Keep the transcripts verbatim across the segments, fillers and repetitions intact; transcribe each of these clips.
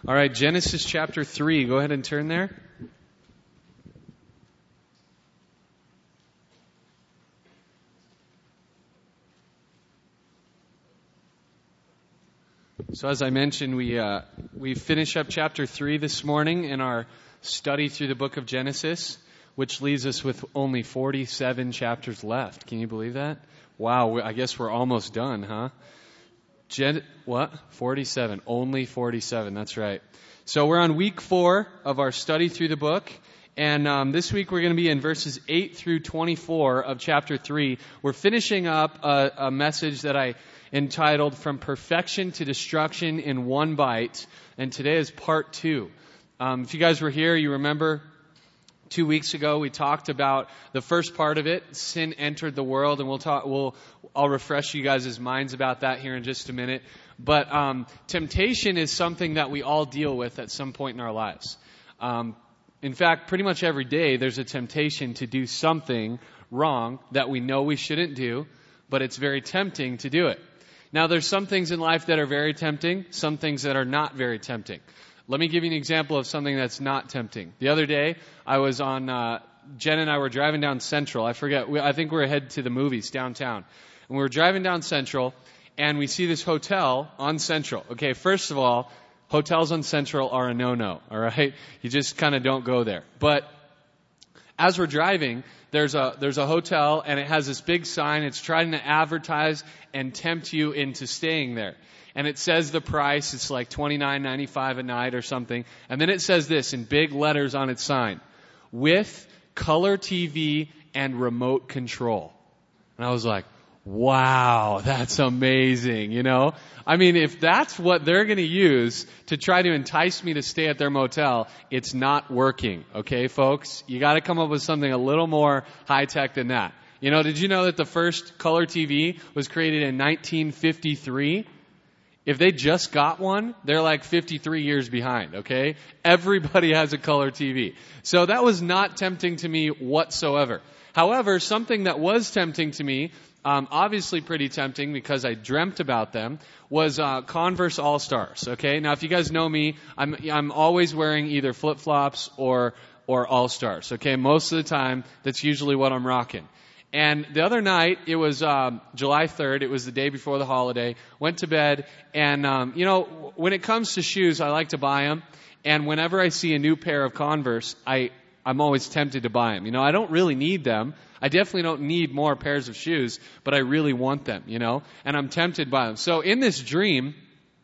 All right, Genesis chapter three. Go ahead and turn there. So as I mentioned, we uh, we finish up chapter three this morning in our study through the book of Genesis, which leaves us with only forty-seven chapters left. Can you believe that? Wow, I guess we're almost done, huh? Gen- what? forty-seven. Only forty-seven. That's right. So we're on week four of our study through the book. And um, this week we're going to be in verses eight through twenty-four of chapter three. We're finishing up a, a message that I entitled From Perfection to Destruction in One Bite. And today is part two. Um, if you guys were here, you remember two weeks ago we talked about the first part of it. Sin entered the world, and we'll talk. We'll I'll refresh you guys' minds about that here in just a minute. But um, temptation is something that we all deal with at some point in our lives. Um, in fact, pretty much every day there's a temptation to do something wrong that we know we shouldn't do, but it's very tempting to do it. Now, there's some things in life that are very tempting, some things that are not very tempting. Let me give you an example of something that's not tempting. The other day, I was on, uh, Jen and I were driving down Central. I forget, we, I think we were headed to the movies downtown. And we were driving down Central, and we see this hotel on Central. Okay, first of all, hotels on Central are a no-no, all right? You just kind of don't go there. But as we're driving, there's a there's a hotel, and it has this big sign. It's trying to advertise and tempt you into staying there. And it says the price. It's like twenty-nine ninety-five a night or something. And then it says this in big letters on its sign: with color T V and remote control. And I was like, wow, that's amazing, you know? I mean, if that's what they're going to use to try to entice me to stay at their motel, it's not working, okay, folks? You got to come up with something a little more high-tech than that. You know, did you know that the first color T V was created in nineteen fifty-three? If they just got one, they're like fifty-three years behind, okay? Everybody has a color T V. So that was not tempting to me whatsoever. However, something that was tempting to me, um, obviously pretty tempting because I dreamt about them, was uh, Converse All-Stars, okay? Now, if you guys know me, I'm I'm always wearing either flip-flops or or All-Stars, okay? Most of the time, that's usually what I'm rocking. And the other night, it was um, July third. It was the day before the holiday. Went to bed, and um, you know, when it comes to shoes, I like to buy them. And whenever I see a new pair of Converse, I I'm always tempted to buy them. You know, I don't really need them. I definitely don't need more pairs of shoes, but I really want them. You know, and I'm tempted by them. So in this dream,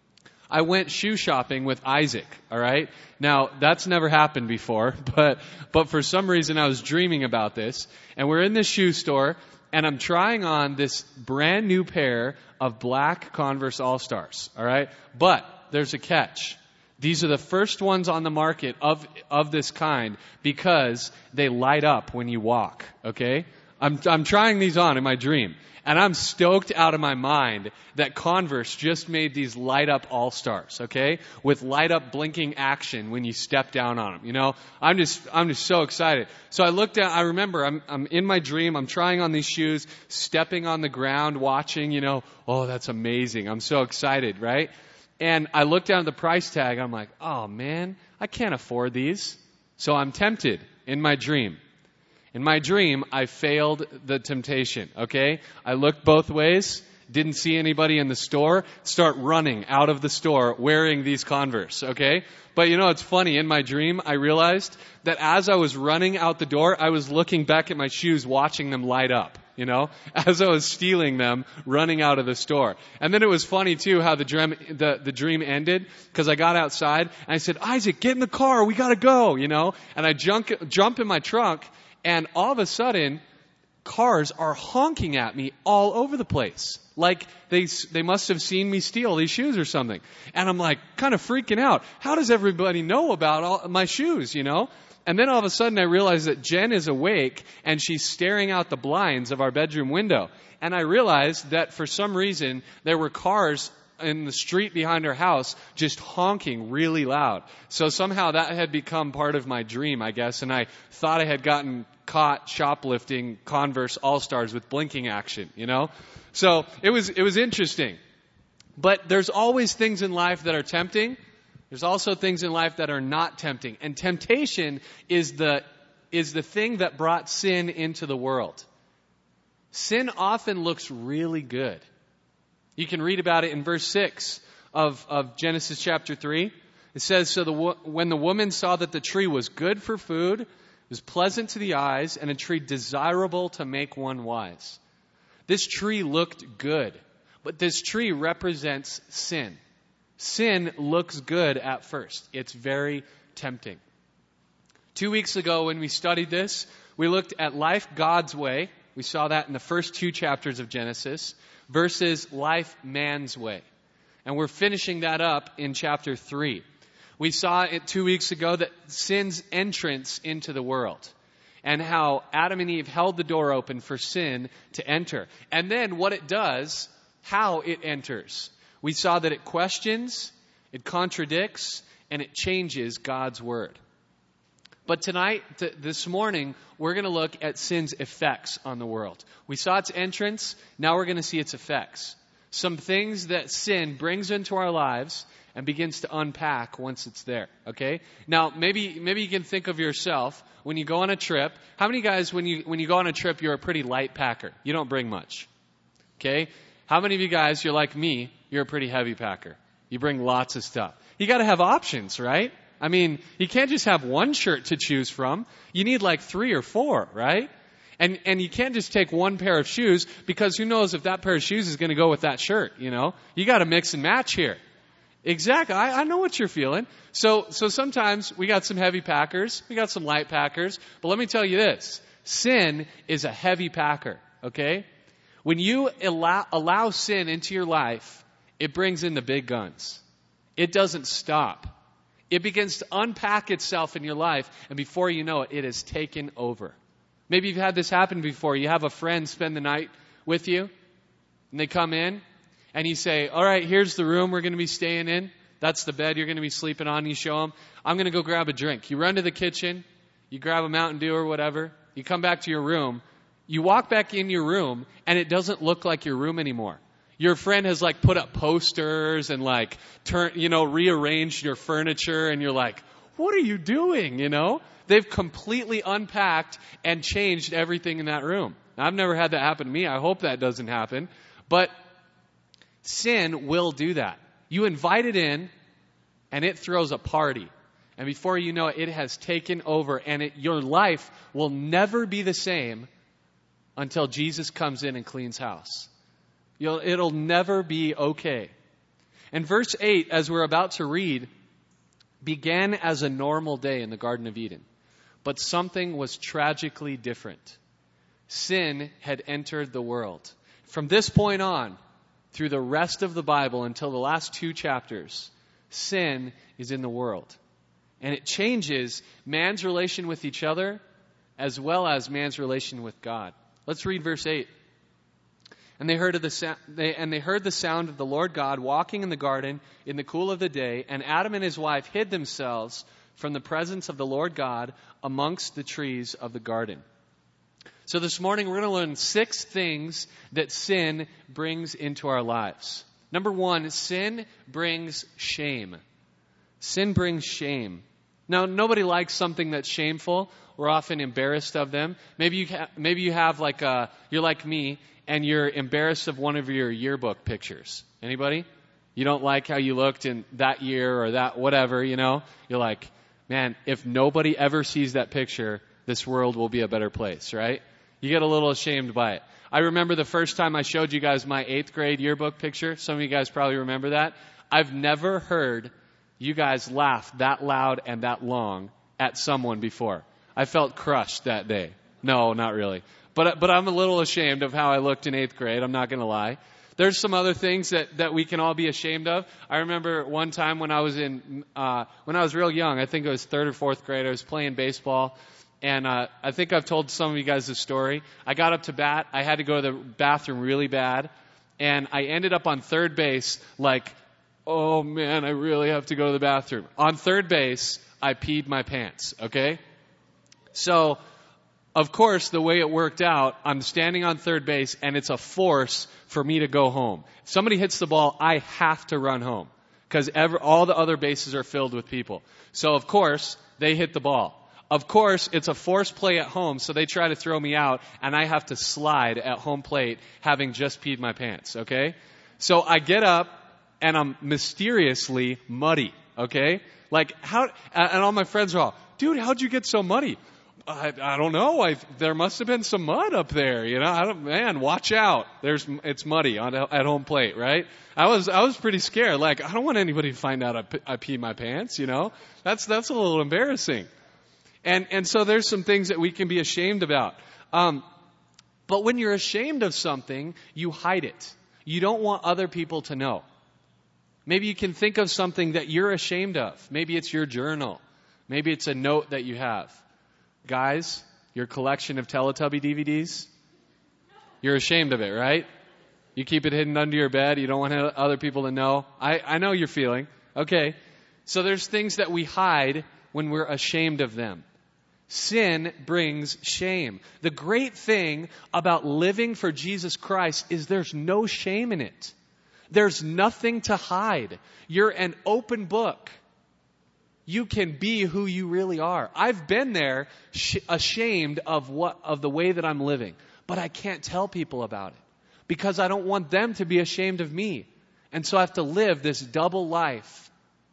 I went shoe shopping with Isaac, all right? Now, that's never happened before, but but for some reason I was dreaming about this. And we're in this shoe store, and I'm trying on this brand new pair of black Converse All-Stars, all right? But there's a catch. These are the first ones on the market of of this kind because they light up when you walk, okay? I'm I'm trying these on in my dream. And I'm stoked out of my mind that Converse just made these light-up All-Stars, okay? With light-up blinking action when you step down on them, you know? I'm just I'm just so excited. So I looked at, I remember, I'm I'm in my dream, I'm trying on these shoes, stepping on the ground, watching, you know, oh, that's amazing. I'm so excited, right? And I looked down at the price tag, I'm like, oh, man, I can't afford these. So I'm tempted in my dream. In my dream, I failed the temptation, okay? I looked both ways, didn't see anybody in the store, start running out of the store wearing these Converse, okay? But you know, it's funny, in my dream, I realized that as I was running out the door, I was looking back at my shoes, watching them light up, you know, as I was stealing them, running out of the store. And then it was funny, too, how the dream, the, the dream ended, because I got outside, and I said, Isaac, get in the car, we gotta go, you know? And I jump, jump in my trunk, and all of a sudden, cars are honking at me all over the place. Like they they must have seen me steal these shoes or something. And I'm like kind of freaking out. How does everybody know about all my shoes, you know? And then all of a sudden I realize that Jen is awake and she's staring out the blinds of our bedroom window. And I realized that for some reason there were cars in the street behind her house just honking really loud. So somehow that had become part of my dream, I guess, and I thought I had gotten caught shoplifting Converse All-Stars with blinking action, you know? So it was it was interesting. But there's always things in life that are tempting, There's also things in life that are not tempting. And temptation is the, is the thing that brought sin into the world. Sin often looks really good. You can read about it in verse six of, of Genesis chapter three. It says, so the, when the woman saw that the tree was good for food, it was pleasant to the eyes, and a tree desirable to make one wise. This tree looked good, but this tree represents sin. Sin looks good at first. It's very tempting. Two weeks ago when we studied this, we looked at life God's way. We saw that in the first two chapters of Genesis versus life man's way. And we're finishing that up in chapter three. We saw it two weeks ago that sin's entrance into the world and how Adam and Eve held the door open for sin to enter. And then what it does, how it enters. We saw that it questions, it contradicts, and it changes God's word. But tonight, th- this morning, we're going to look at sin's effects on the world. We saw its entrance, now we're going to see its effects. Some things that sin brings into our lives and begins to unpack once it's there, okay? Now, maybe maybe you can think of yourself when you go on a trip. How many guys, when you when you go on a trip, you're a pretty light packer? You don't bring much, okay? How many of you guys, you're like me, you're a pretty heavy packer? You bring lots of stuff. You got to have options, right? I mean, you can't just have one shirt to choose from. You need like three or four, right? And and you can't just take one pair of shoes because who knows if that pair of shoes is going to go with that shirt, you know? You got to mix and match here. Exactly. I, I know what you're feeling. So so sometimes we got some heavy packers, we got some light packers, but let me tell you this. Sin is a heavy packer, okay? When you allow, allow sin into your life, it brings in the big guns. It doesn't stop. It begins to unpack itself in your life, and before you know it, it is taken over. Maybe you've had this happen before. You have a friend spend the night with you, and they come in, and you say, all right, here's the room we're going to be staying in. That's the bed you're going to be sleeping on. You show them, I'm going to go grab a drink. You run to the kitchen, you grab a Mountain Dew or whatever, you come back to your room, you walk back in your room, and it doesn't look like your room anymore. Your friend has like put up posters and like turn, you know, rearranged your furniture, and you're like, what are you doing? You know, they've completely unpacked and changed everything in that room. Now, I've never had that happen to me. I hope that doesn't happen. But sin will do that. You invite it in, and it throws a party. And before you know it, it has taken over, and it, your life will never be the same until Jesus comes in and cleans house. You'll, it'll never be okay. And verse eight, as we're about to read, began as a normal day in the Garden of Eden. But something was tragically different. Sin had entered the world. From this point on, through the rest of the Bible until the last two chapters, sin is in the world. And it changes man's relation with each other as well as man's relation with God. Let's read verse eight. And they heard of the sa- they, and they heard the sound of the Lord God walking in the garden in the cool of the day, and Adam and his wife hid themselves from the presence of the Lord God amongst the trees of the garden. So this morning we're going to learn six things that sin brings into our lives. Number one, sin brings shame. Sin brings shame. Now, nobody likes something that's shameful. We're often embarrassed of them. Maybe you ha- maybe you have like a, you're like me, and you're embarrassed of one of your yearbook pictures. Anybody? You don't like how you looked in that year or that whatever, you know? You're like, man, if nobody ever sees that picture, this world will be a better place, right? You get a little ashamed by it. I remember the first time I showed you guys my eighth grade yearbook picture. Some of you guys probably remember that. I've never heard you guys laugh that loud and that long at someone before. I felt crushed that day. No, not really. But but I'm a little ashamed of how I looked in eighth grade. I'm not going to lie. There's some other things that, that we can all be ashamed of. I remember one time when I was in uh, when I was real young. I think it was third or fourth grade. I was playing baseball, and uh, I think I've told some of you guys this story. I got up to bat. I had to go to the bathroom really bad, and I ended up on third base. Like, oh man, I really have to go to the bathroom. On third base, I peed my pants. Okay, so. Of course, the way it worked out, I'm standing on third base, and it's a force for me to go home. If somebody hits the ball, I have to run home. because all the other bases are filled with people. So, of course, they hit the ball. Of course, it's a forced play at home, so they try to throw me out, and I have to slide at home plate having just peed my pants, okay? So I get up, and I'm mysteriously muddy, okay? Like, how, and all my friends are all, dude, how'd you get so muddy? I, I don't know. I, there must have been some mud up there, you know. I don't, man, watch out. There's, it's muddy on at home plate, right? I was, I was pretty scared. Like, I don't want anybody to find out I, I peed my pants, you know. That's, that's a little embarrassing. And, and so there's some things that we can be ashamed about. Um, but when you're ashamed of something, you hide it. You don't want other people to know. Maybe you can think of something that you're ashamed of. Maybe it's your journal. Maybe it's a note that you have. Guys, your collection of Teletubby D V Ds, you're ashamed of it, right? You keep it hidden under your bed. You don't want other people to know. I, I know you're feeling. Okay. So there's things that we hide when we're ashamed of them. Sin brings shame. The great thing about living for Jesus Christ is there's no shame in it. There's nothing to hide. You're an open book. You can be who you really are. I've been there sh- ashamed of what of the way that I'm living, but I can't tell people about it because I don't want them to be ashamed of me. And so I have to live this double life.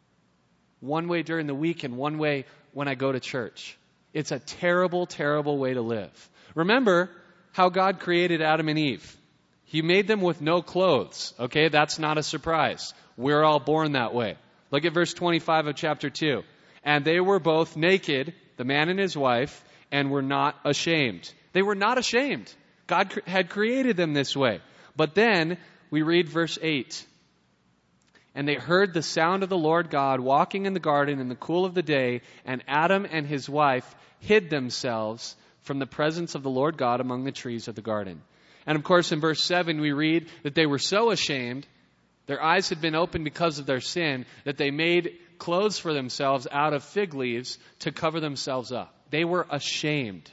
One way during the week and one way when I go to church. It's a terrible, terrible way to live. Remember how God created Adam and Eve. He made them with no clothes. Okay, that's not a surprise. We're all born that way. Look at verse twenty-five of chapter two. And they were both naked, the man and his wife, and were not ashamed. They were not ashamed. God cr- had created them this way. But then we read verse eight. And they heard the sound of the Lord God walking in the garden in the cool of the day, and Adam and his wife hid themselves from the presence of the Lord God among the trees of the garden. And of course, in verse seven, we read that they were so ashamed, their eyes had been opened because of their sin, that they made clothes for themselves out of fig leaves to cover themselves up. They were ashamed.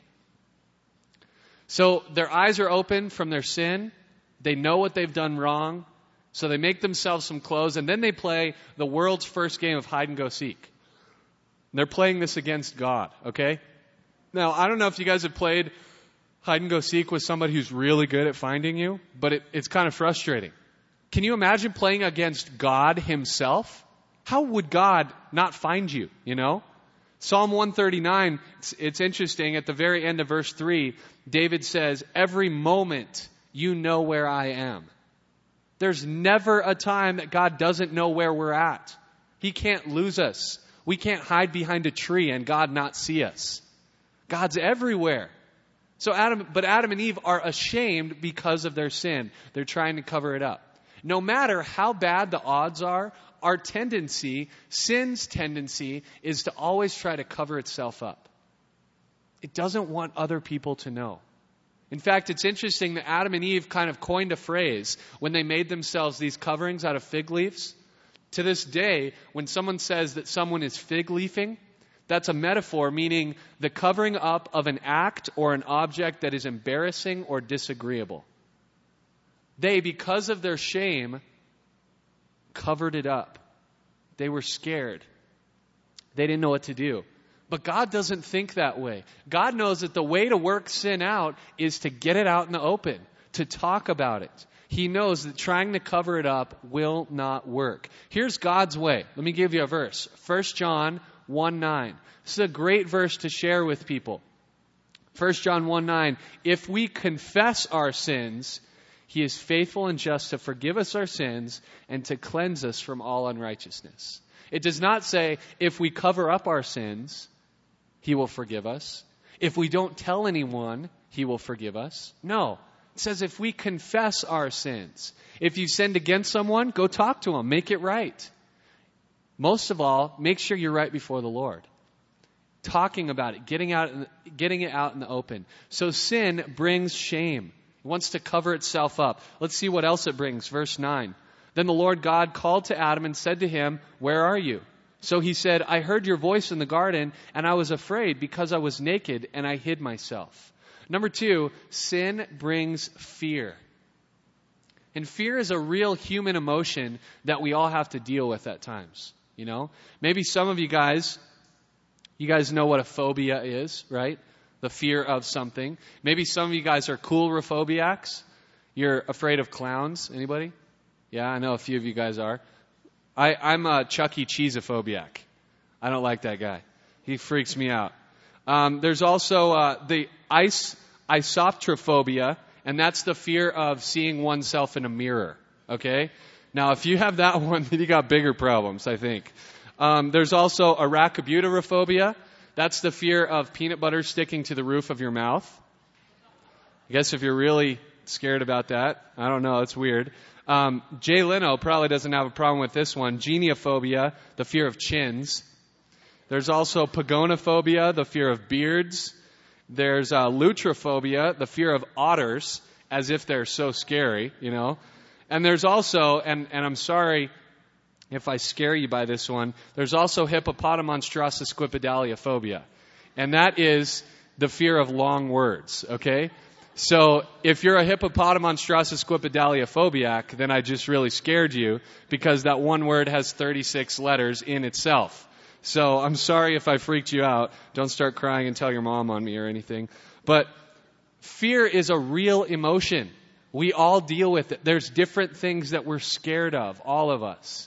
So their eyes are open from their sin. They know what they've done wrong. So they make themselves some clothes, and then they play the world's first game of hide and go seek. They're playing this against God, okay? Now, I don't know if you guys have played hide and go seek with somebody who's really good at finding you, but it, it's kind of frustrating. Can you imagine playing against God himself? How would God not find you, you know? Psalm one thirty-nine, it's, it's interesting. At the very end of verse three, David says, every moment you know where I am. There's never a time that God doesn't know where we're at. He can't lose us. We can't hide behind a tree and God not see us. God's everywhere. So Adam, but Adam and Eve are ashamed because of their sin. They're trying to cover it up. No matter how bad the odds are, our tendency, sin's tendency, is to always try to cover itself up. It doesn't want other people to know. In fact, it's interesting that Adam and Eve kind of coined a phrase when they made themselves these coverings out of fig leaves. To this day, when someone says that someone is fig leafing, that's a metaphor meaning the covering up of an act or an object that is embarrassing or disagreeable. They, because of their shame, covered it up. They were scared. They didn't know what to do. But God doesn't think that way. God knows that the way to work sin out is to get it out in the open, to talk about it. He knows that trying to cover it up will not work. Here's God's way. Let me give you a verse. First John one nine. This is a great verse to share with people. First John one nine. If we confess our sins, He is faithful and just to forgive us our sins and to cleanse us from all unrighteousness. It does not say if we cover up our sins, He will forgive us. If we don't tell anyone, He will forgive us. No. It says if we confess our sins. If you sinned against someone, go talk to them. Make it right. Most of all, make sure you're right before the Lord. Talking about it, getting out, getting it out in the open. So sin brings shame. It wants to cover itself up. Let's see what else it brings. Verse nine. Then the Lord God called to Adam and said to him, "Where are you?" So he said, "I heard your voice in the garden, and I was afraid because I was naked and I hid myself." Number two, sin brings fear. And fear is a real human emotion that we all have to deal with at times, you know? Maybe some of you guys, you guys know what a phobia is, right? The fear of something. Maybe some of you guys are coulrophobiacs. You're afraid of clowns. Anybody? Yeah, I know a few of you guys are. I, I'm a Chuck E. Cheese-ophobiac. I don't like that guy. He freaks me out. Um, there's also uh, the ice, isoptrophobia, and that's the fear of seeing oneself in a mirror. Okay? Now, if you have that one, then you got bigger problems, I think. Um, there's also arachibutyrophobia. That's the fear of peanut butter sticking to the roof of your mouth. I guess if you're really scared about that, I don't know, it's weird. Um, Jay Leno probably doesn't have a problem with this one. Geniophobia, the fear of chins. There's also pagonophobia, the fear of beards. There's uh, lutrophobia, the fear of otters, as if they're so scary, you know. And there's also, and, and I'm sorry if I scare you by this one, there's also hippopotamonstrossesquippedalia phobia. And that is the fear of long words, okay? So if you're a hippopotamonstrossesquippedalia phobiac, then I just really scared you because that one word has thirty-six letters in itself. So I'm sorry if I freaked you out. Don't start crying and tell your mom on me or anything. But fear is a real emotion. We all deal with it. There's different things that we're scared of, all of us.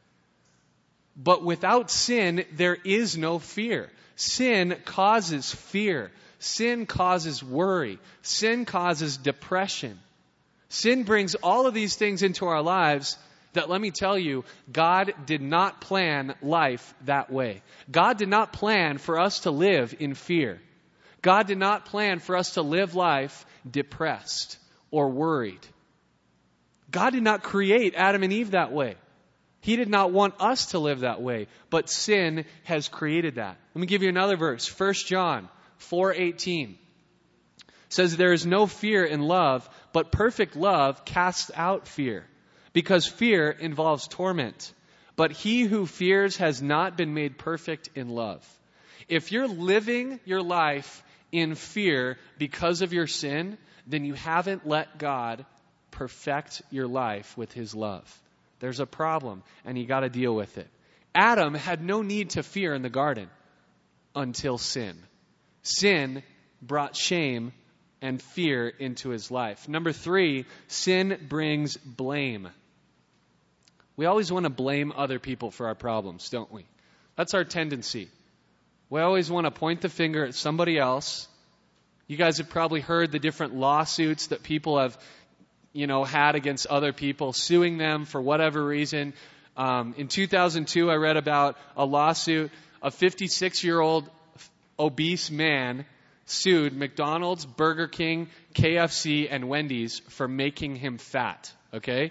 But without sin, there is no fear. Sin causes fear. Sin causes worry. Sin causes depression. Sin brings all of these things into our lives that, let me tell you, God did not plan life that way. God did not plan for us to live in fear. God did not plan for us to live life depressed or worried. God did not create Adam and Eve that way. He did not want us to live that way, but sin has created that. Let me give you another verse. First John four eighteen says, there is no fear in love, but perfect love casts out fear, because fear involves torment. But he who fears has not been made perfect in love. If you're living your life in fear because of your sin, then you haven't let God perfect your life with his love. There's a problem, and you got to deal with it. Adam had no need to fear in the garden until sin. Sin brought shame and fear into his life. Number three, sin brings blame. We always want to blame other people for our problems, don't we? That's our tendency. We always want to point the finger at somebody else. You guys have probably heard the different lawsuits that people have, you know, had against other people, suing them for whatever reason. Um, in two thousand two, I read about a lawsuit. A fifty-six-year-old obese man sued McDonald's, Burger King, K F C, and Wendy's for making him fat. Okay?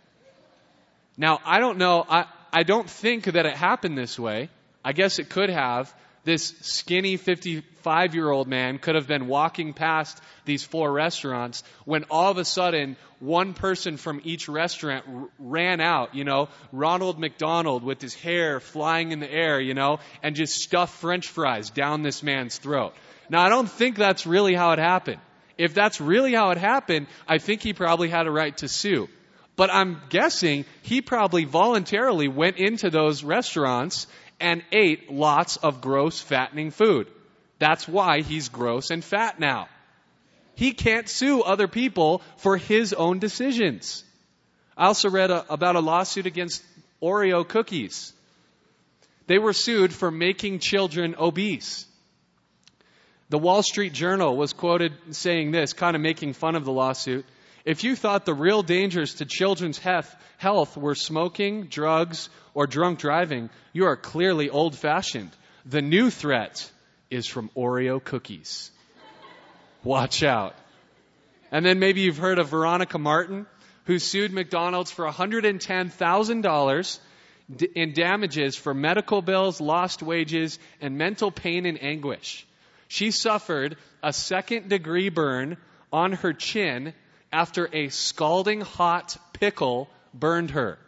Now, I don't know. I, I don't think that it happened this way. I guess it could have. This skinny fifty-five-year-old man could have been walking past these four restaurants when all of a sudden one person from each restaurant r- ran out, you know, Ronald McDonald with his hair flying in the air, you know, and just stuffed French fries down this man's throat. Now, I don't think that's really how it happened. If that's really how it happened, I think he probably had a right to sue. But I'm guessing he probably voluntarily went into those restaurants and ate lots of gross, fattening food. That's why he's gross and fat now. He can't sue other people for his own decisions. I also read a, about a lawsuit against Oreo cookies. They were sued for making children obese. The Wall Street Journal was quoted saying this, kind of making fun of the lawsuit. If you thought the real dangers to children's health were smoking, drugs, or drunk driving, you are clearly old-fashioned. The new threat is from Oreo cookies. Watch out. And then maybe you've heard of Veronica Martin, who sued McDonald's for one hundred ten thousand dollars in damages for medical bills, lost wages, and mental pain and anguish. She suffered a second-degree burn on her chin after a scalding hot pickle burned her.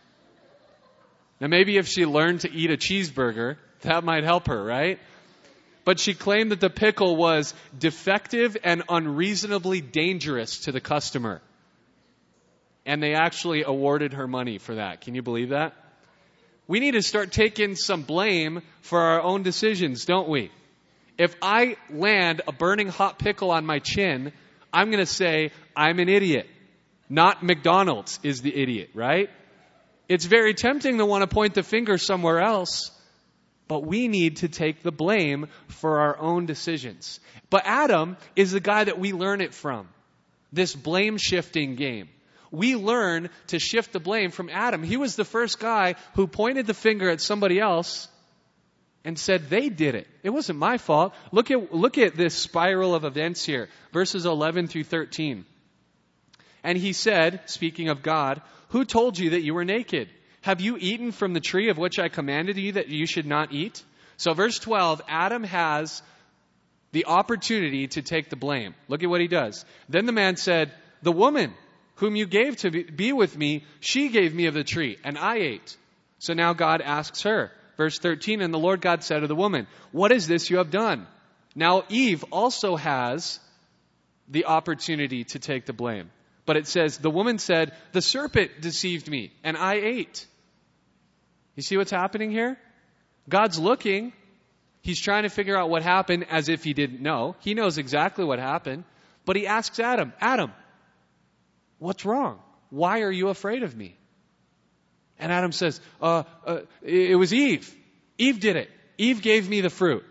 Now, maybe if she learned to eat a cheeseburger, that might help her, right? But she claimed that the pickle was defective and unreasonably dangerous to the customer. And they actually awarded her money for that. Can you believe that? We need to start taking some blame for our own decisions, don't we? If I land a burning hot pickle on my chin, I'm going to say, I'm an idiot. Not McDonald's is the idiot, right? It's very tempting to want to point the finger somewhere else, but we need to take the blame for our own decisions. But Adam is the guy that we learn it from, this blame shifting game. We learn to shift the blame from Adam. He was the first guy who pointed the finger at somebody else and said they did it. It wasn't my fault. Look at, look at this spiral of events here, verses eleven through thirteen. And he said, speaking of God, who told you that you were naked? Have you eaten from the tree of which I commanded you that you should not eat? So verse twelve, Adam has the opportunity to take the blame. Look at what he does. Then the man said, the woman whom you gave to be with me, she gave me of the tree, and I ate. So now God asks her. Verse thirteen, and the Lord God said to the woman, what is this you have done? Now Eve also has the opportunity to take the blame. But it says, the woman said, the serpent deceived me, and I ate. You see what's happening here? God's looking. He's trying to figure out what happened as if he didn't know. He knows exactly what happened. But he asks Adam, Adam, what's wrong? Why are you afraid of me? And Adam says, uh, uh, it was Eve. Eve did it. Eve gave me the fruit.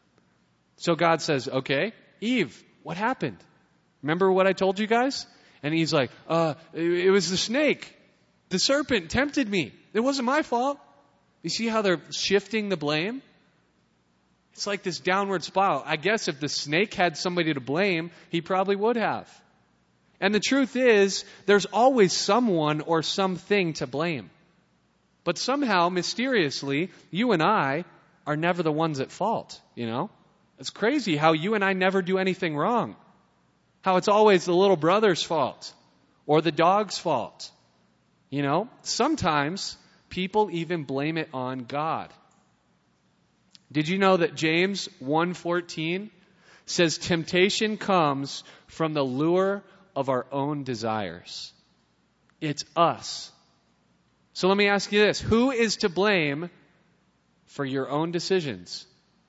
So God says, okay, Eve, what happened? Remember what I told you guys? And he's like, uh, it, it was the snake. The serpent tempted me. It wasn't my fault. You see how they're shifting the blame? It's like this downward spiral. I guess if the snake had somebody to blame, he probably would have. And the truth is, there's always someone or something to blame. But somehow, mysteriously, you and I are never the ones at fault, you know? It's crazy how you and I never do anything wrong. How it's always the little brother's fault or the dog's fault. You know, sometimes people even blame it on God. Did you know that James one fourteen says temptation comes from the lure of our own desires? It's us. So let me ask you this. Who is to blame for your own decisions?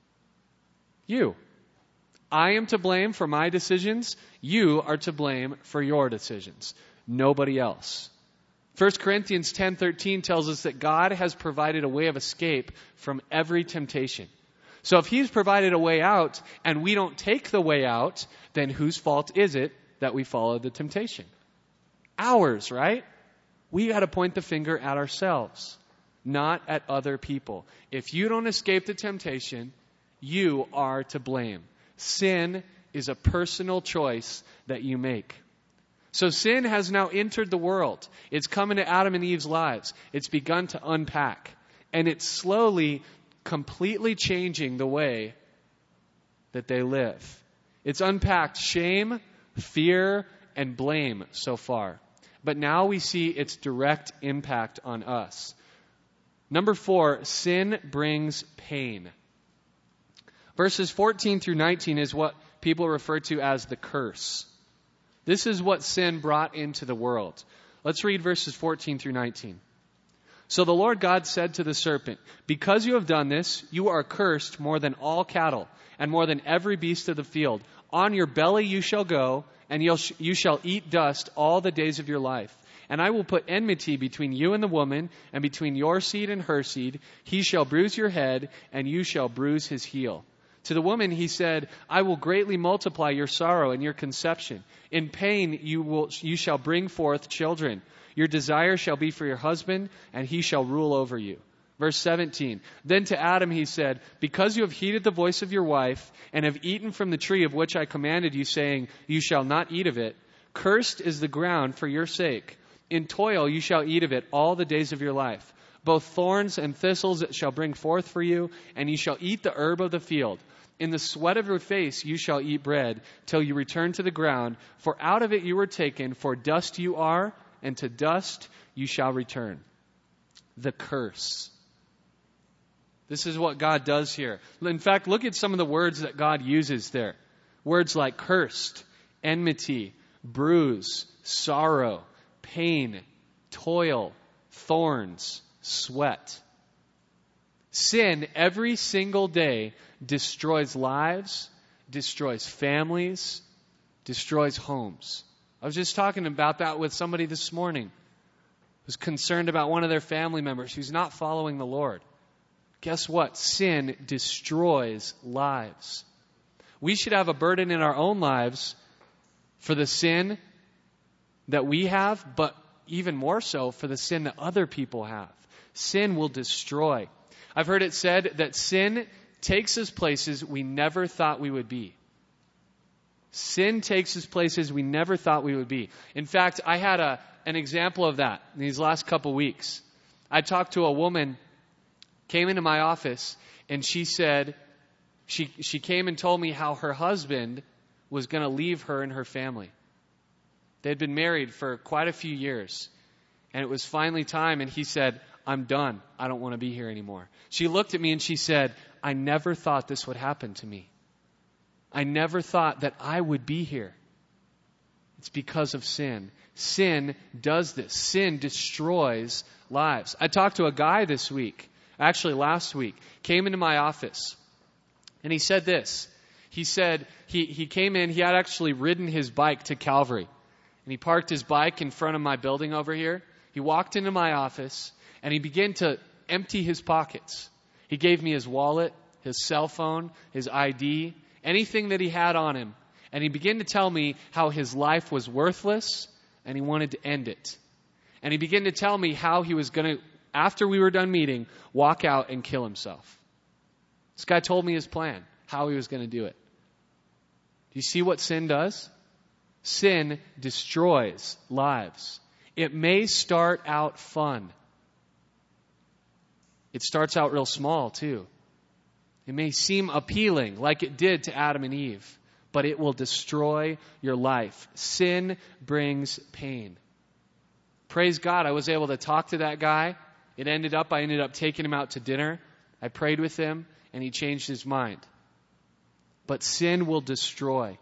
You. I am to blame for my decisions. You are to blame for your decisions. Nobody else. First Corinthians ten thirteen tells us that God has provided a way of escape from every temptation. So if He's provided a way out and we don't take the way out, then whose fault is it that we follow the temptation? Ours, right? We got to point the finger at ourselves, not at other people. If you don't escape the temptation, you are to blame. Sin is a personal choice that you make. So sin has now entered the world. It's come into Adam and Eve's lives. It's begun to unpack. And it's slowly, completely changing the way that they live. It's unpacked shame, fear, and blame so far. But now we see its direct impact on us. Number four, sin brings pain. Verses fourteen through nineteen is what people refer to as the curse. This is what sin brought into the world. Let's read verses fourteen through nineteen. So the Lord God said to the serpent, because you have done this, you are cursed more than all cattle and more than every beast of the field. On your belly you shall go, and you'll sh- you shall eat dust all the days of your life. And I will put enmity between you and the woman, and between your seed and her seed. He shall bruise your head, and you shall bruise his heel. To the woman he said, I will greatly multiply your sorrow and your conception. In pain you will you shall bring forth children. Your desire shall be for your husband, and he shall rule over you. Verse seventeen, then to Adam he said, because you have heeded the voice of your wife, and have eaten from the tree of which I commanded you, saying, you shall not eat of it, cursed is the ground for your sake. In toil you shall eat of it all the days of your life. Both thorns and thistles it shall bring forth for you, and you shall eat the herb of the field. In the sweat of your face you shall eat bread, till you return to the ground, for out of it you were taken, for dust you are, and to dust you shall return. The curse. This is what God does here. In fact, look at some of the words that God uses there. Words like cursed, enmity, bruise, sorrow, pain, toil, thorns, sweat. Sin every single day destroys lives, destroys families, destroys homes. I was just talking about that with somebody this morning who's concerned about one of their family members who's not following the Lord. Guess what? Sin destroys lives. We should have a burden in our own lives for the sin that we have, but even more so for the sin that other people have. Sin will destroy. I've heard it said that sin takes us places we never thought we would be. Sin takes us places we never thought we would be. In fact, I had a, an example of that in these last couple weeks. I talked to a woman, came into my office, and she said, she, she came and told me how her husband was going to leave her and her family. They had been married for quite a few years, and it was finally time, and he said, I'm done. I don't want to be here anymore. She looked at me and she said, I never thought this would happen to me. I never thought that I would be here. It's because of sin. Sin does this. Sin destroys lives. I talked to a guy this week, actually last week, came into my office, and he said this. He said he, he came in, he had actually ridden his bike to Calvary, and he parked his bike in front of my building over here. He walked into my office, and he began to empty his pockets. He gave me his wallet, his cell phone, his I D, anything that he had on him. And he began to tell me how his life was worthless and he wanted to end it. And he began to tell me how he was going to, after we were done meeting, walk out and kill himself. This guy told me his plan, how he was going to do it. Do you see what sin does? Sin destroys lives. It may start out fun. It starts out real small, too. It may seem appealing, like it did to Adam and Eve, but it will destroy your life. Sin brings pain. Praise God, I was able to talk to that guy. It ended up, I ended up taking him out to dinner. I prayed with him, and he changed his mind. But sin will destroy.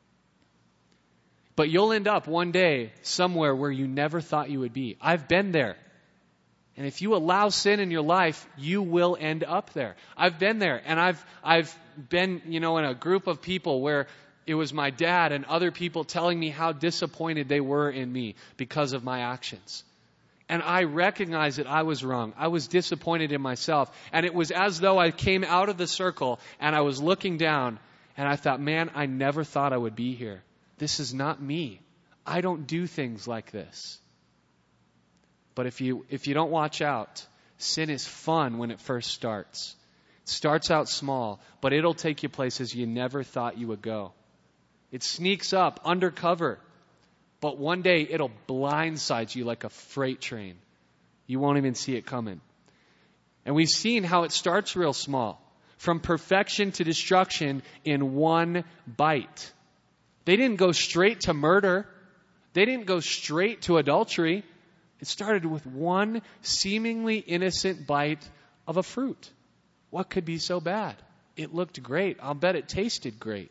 But you'll end up one day somewhere where you never thought you would be. I've been there. And if you allow sin in your life, you will end up there. I've been there, and I've I've been, you know, in a group of people where it was my dad and other people telling me how disappointed they were in me because of my actions. And I recognized that I was wrong. I was disappointed in myself. And it was as though I came out of the circle and I was looking down and I thought, man, I never thought I would be here. This is not me. I don't do things like this. But if you if you don't watch out, sin is fun when it first starts. It starts out small, but it'll take you places you never thought you would go. It sneaks up undercover, but one day it'll blindside you like a freight train. You won't even see it coming. And we've seen how it starts real small, from perfection to destruction in one bite. They didn't go straight to murder. They didn't go straight to adultery. It started with one seemingly innocent bite of a fruit. What could be so bad? It looked great. I'll bet it tasted great.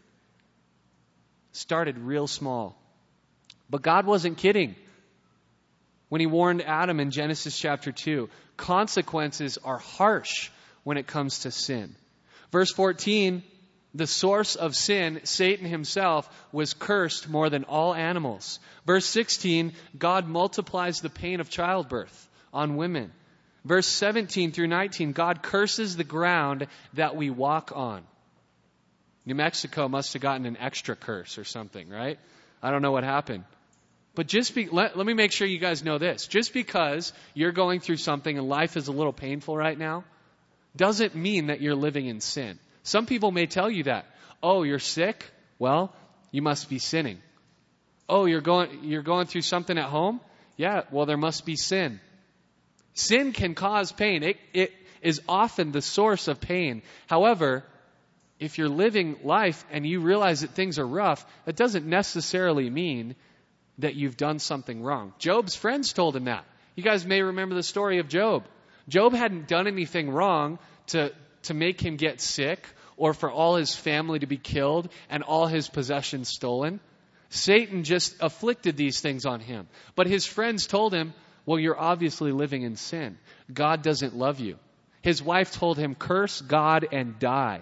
Started real small. But God wasn't kidding when he warned Adam in Genesis chapter two. Consequences are harsh when it comes to sin. Verse fourteen, the source of sin, Satan himself, was cursed more than all animals. Verse sixteen, God multiplies the pain of childbirth on women. Verse seventeen through nineteen, God curses the ground that we walk on. New Mexico must have gotten an extra curse or something, right? I don't know what happened. But just be, let, let me make sure you guys know this. Just because you're going through something and life is a little painful right now, doesn't mean that you're living in sin. Some people may tell you that. Oh, you're sick? Well, you must be sinning. Oh, you're going you're going through something at home? Yeah, well, there must be sin. Sin can cause pain. It, it is often the source of pain. However, if you're living life and you realize that things are rough, that doesn't necessarily mean that you've done something wrong. Job's friends told him that. You guys may remember the story of Job. Job hadn't done anything wrong to, to make him get sick or for all his family to be killed and all his possessions stolen. Satan just afflicted these things on him. But his friends told him, well, you're obviously living in sin. God doesn't love you. His wife told him, curse God and die.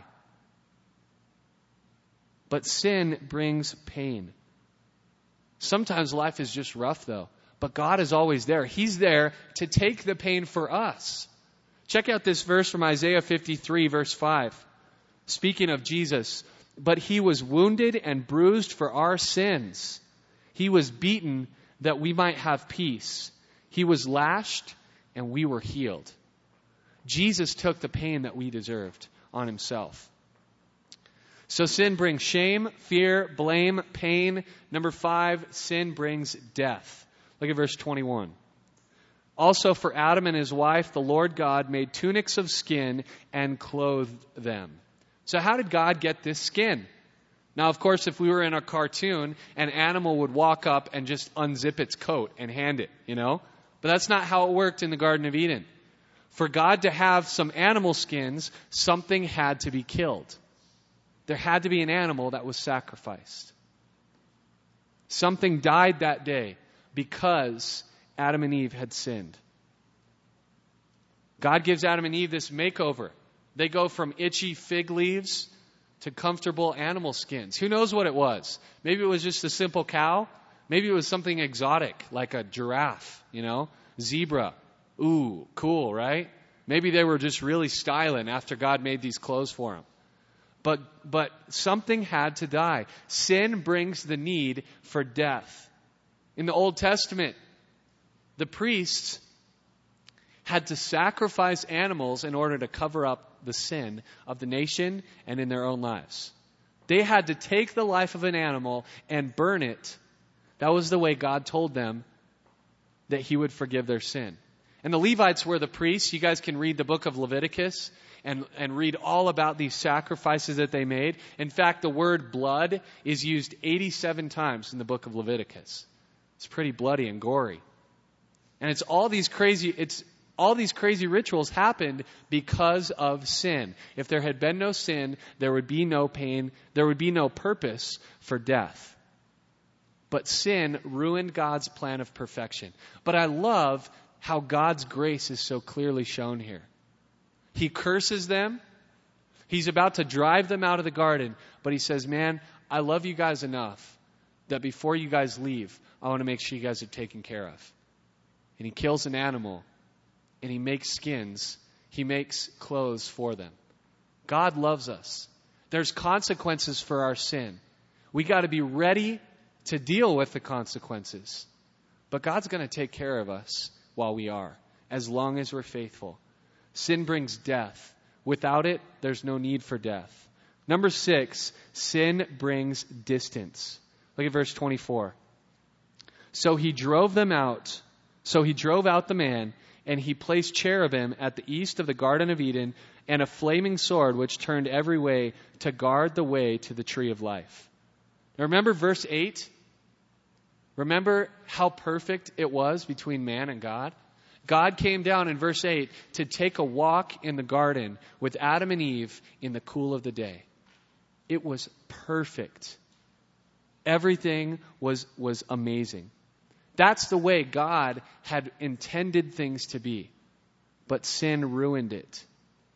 But sin brings pain. Sometimes life is just rough, though. But God is always there. He's there to take the pain for us. Check out this verse from Isaiah fifty-three, verse five. Speaking of Jesus, but he was wounded and bruised for our sins. He was beaten that we might have peace. He was lashed and we were healed. Jesus took the pain that we deserved on himself. So sin brings shame, fear, blame, pain. Number five, sin brings death. Look at verse twenty-one. Also for Adam and his wife, the Lord God made tunics of skin and clothed them. So how did God get this skin? Now, of course, if we were in a cartoon, an animal would walk up and just unzip its coat and hand it, you know? But that's not how it worked in the Garden of Eden. For God to have some animal skins, something had to be killed. There had to be an animal that was sacrificed. Something died that day because Adam and Eve had sinned. God gives Adam and Eve this makeover. They go from itchy fig leaves to comfortable animal skins. Who knows what it was? Maybe it was just a simple cow. Maybe it was something exotic, like a giraffe, you know, zebra. Ooh, cool, right? Maybe they were just really styling after God made these clothes for them. But, but something had to die. Sin brings the need for death. In the Old Testament, the priests had to sacrifice animals in order to cover up the sin of the nation and in their own lives. They had to take the life of an animal and burn it. That was the way God told them that he would forgive their sin. And the Levites were the priests. You guys can read the book of Leviticus and, and read all about these sacrifices that they made. In fact, the word blood is used eighty-seven times in the book of Leviticus. It's pretty bloody and gory. And it's all these crazy, it's all these crazy rituals happened because of sin. If there had been no sin, there would be no pain, there would be no purpose for death. But sin ruined God's plan of perfection. But I love how God's grace is so clearly shown here. He curses them. He's about to drive them out of the garden. But he says, man, I love you guys enough that before you guys leave, I want to make sure you guys are taken care of. And he kills an animal. And he makes skins. He makes clothes for them. God loves us. There's consequences for our sin. We got to be ready to deal with the consequences. But God's going to take care of us while we are, as long as we're faithful. Sin brings death. Without it, there's no need for death. Number six, sin brings distance. Look at verse twenty-four. So he drove them out. So he drove out the man, and he placed cherubim at the east of the Garden of Eden, and a flaming sword which turned every way to guard the way to the tree of life. Now remember verse eight? Remember how perfect it was between man and God? God came down in verse eight to take a walk in the garden with Adam and Eve in the cool of the day. It was perfect. Everything was, was amazing. That's the way God had intended things to be. But sin ruined it.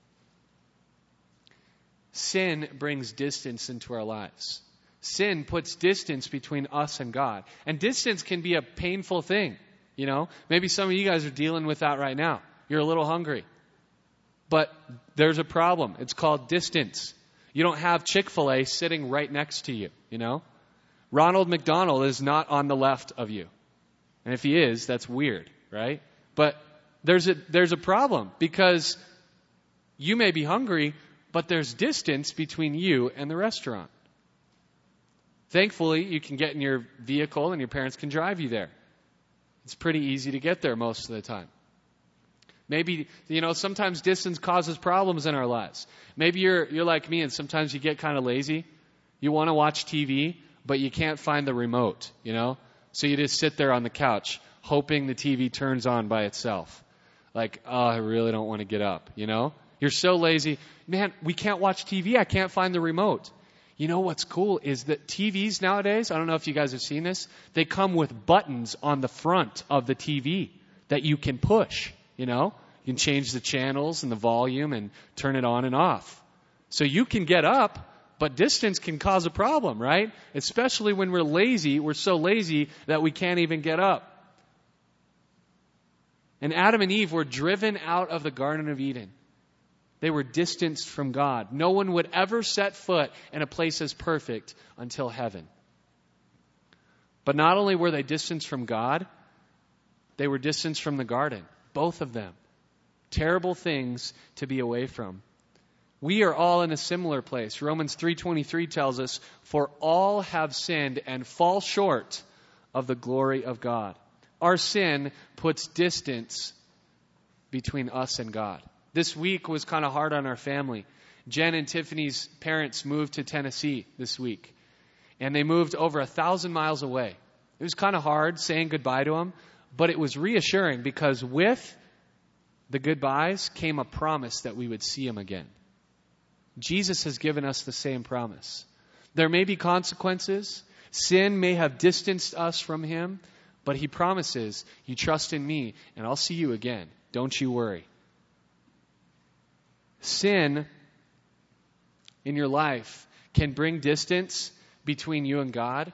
Sin brings distance into our lives. Sin puts distance between us and God. And distance can be a painful thing. You know, maybe some of you guys are dealing with that right now. You're a little hungry. But there's a problem. It's called distance. You don't have Chick-fil-A sitting right next to you, you know. Ronald McDonald is not on the left of you. And if he is, that's weird, right? But there's a there's a problem because you may be hungry, but there's distance between you and the restaurant. Thankfully, you can get in your vehicle and your parents can drive you there. It's pretty easy to get there most of the time. Maybe, you know, sometimes distance causes problems in our lives. Maybe you're you're like me and sometimes you get kind of lazy. You want to watch T V, but you can't find the remote, you know? So you just sit there on the couch hoping the T V turns on by itself. Like, oh, I really don't want to get up, you know? You're so lazy. Man, we can't watch T V. I can't find the remote. You know what's cool is that T Vs nowadays, I don't know if you guys have seen this, they come with buttons on the front of the T V that you can push, you know? You can change the channels and the volume and turn it on and off. So you can get up, but distance can cause a problem, right? Especially when we're lazy. We're so lazy that we can't even get up. And Adam and Eve were driven out of the Garden of Eden. They were distanced from God. No one would ever set foot in a place as perfect until heaven. But not only were they distanced from God, they were distanced from the garden. Both of them. Terrible things to be away from. We are all in a similar place. Romans three twenty-three tells us, "For all have sinned and fall short of the glory of God." Our sin puts distance between us and God. This week was kind of hard on our family. Jen and Tiffany's parents moved to Tennessee this week. And they moved over a thousand miles away. It was kind of hard saying goodbye to them, but it was reassuring because with the goodbyes came a promise that we would see him again. Jesus has given us the same promise. There may be consequences. Sin may have distanced us from him, but he promises, you trust in me and I'll see you again. Don't you worry. Sin in your life can bring distance between you and God,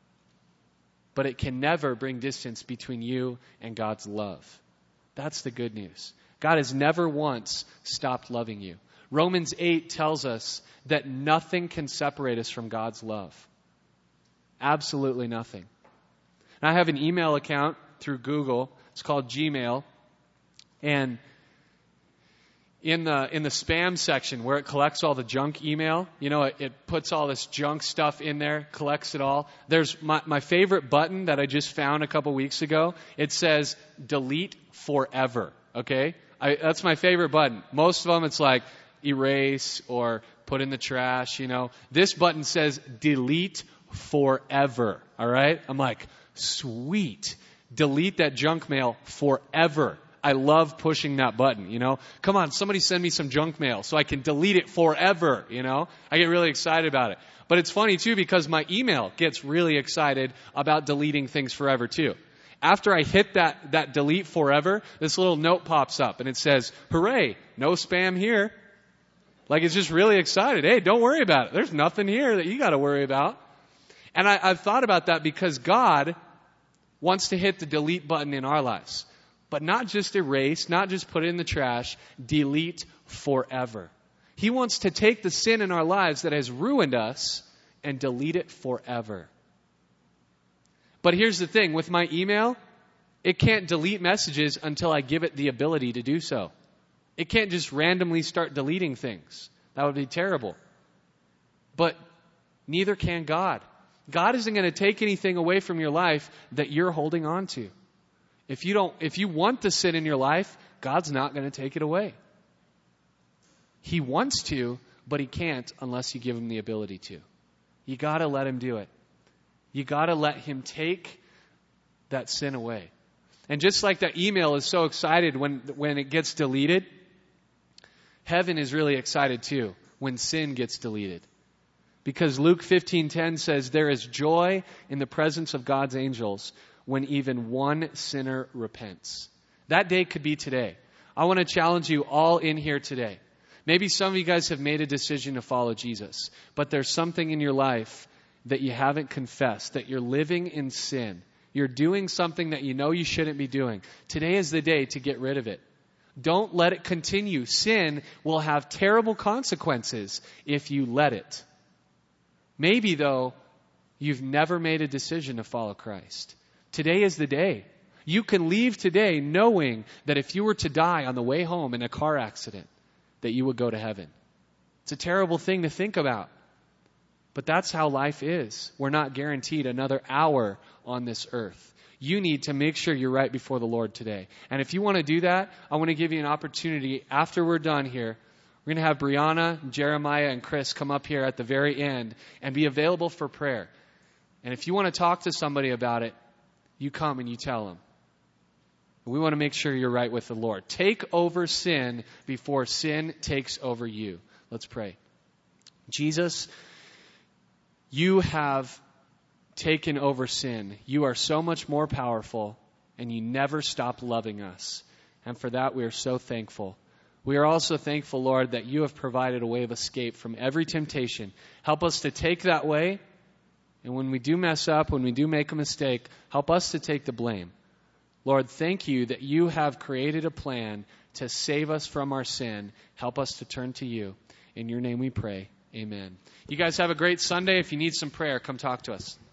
but it can never bring distance between you and God's love. That's the good news. God has never once stopped loving you. Romans eight tells us that nothing can separate us from God's love. Absolutely nothing. And I have an email account through Google. It's called Gmail. And in the in the spam section where it collects all the junk email, you know, it, it puts all this junk stuff in there, collects it all. There's my, my favorite button that I just found a couple weeks ago. It says delete forever. Okay? I, that's my favorite button. Most of them it's like erase or put in the trash, you know. This button says delete forever. All right? I'm like, sweet. Delete that junk mail forever. I love pushing that button, you know. Come on, somebody send me some junk mail so I can delete it forever, you know. I get really excited about it. But it's funny too because my email gets really excited about deleting things forever too. After I hit that, that delete forever, this little note pops up and it says, hooray, no spam here. Like it's just really excited. Hey, don't worry about it. There's nothing here that you got to worry about. And I, I've thought about that because God wants to hit the delete button in our lives. But not just erase, not just put it in the trash, delete forever. He wants to take the sin in our lives that has ruined us and delete it forever. But here's the thing, with my email, it can't delete messages until I give it the ability to do so. It can't just randomly start deleting things. That would be terrible. But neither can God. God isn't going to take anything away from your life that you're holding on to. If you don't, if you want the sin in your life, God's not going to take it away. He wants to, but he can't unless you give him the ability to. You got to let him do it. You got to let him take that sin away. And just like that email is so excited when when it gets deleted, heaven is really excited too when sin gets deleted. Because Luke fifteen ten says there is joy in the presence of God's angels when even one sinner repents. That day could be today. I want to challenge you all in here today. Maybe some of you guys have made a decision to follow Jesus, but there's something in your life that you haven't confessed, that you're living in sin. You're doing something that you know you shouldn't be doing. Today is the day to get rid of it. Don't let it continue. Sin will have terrible consequences if you let it. Maybe, though, you've never made a decision to follow Christ. Today is the day. You can leave today knowing that if you were to die on the way home in a car accident, that you would go to heaven. It's a terrible thing to think about. But that's how life is. We're not guaranteed another hour on this earth. You need to make sure you're right before the Lord today. And if you want to do that, I want to give you an opportunity after we're done here. We're going to have Brianna, Jeremiah, and Chris come up here at the very end and be available for prayer. And if you want to talk to somebody about it, you come and you tell them. We want to make sure you're right with the Lord. Take over sin before sin takes over you. Let's pray. Jesus, You have taken over sin. You are so much more powerful, and you never stop loving us. And for that, we are so thankful. We are also thankful, Lord, that you have provided a way of escape from every temptation. Help us to take that way, and when we do mess up, when we do make a mistake, help us to take the blame. Lord, thank you that you have created a plan to save us from our sin. Help us to turn to you. In your name we pray. Amen. You guys have a great Sunday. If you need some prayer, come talk to us.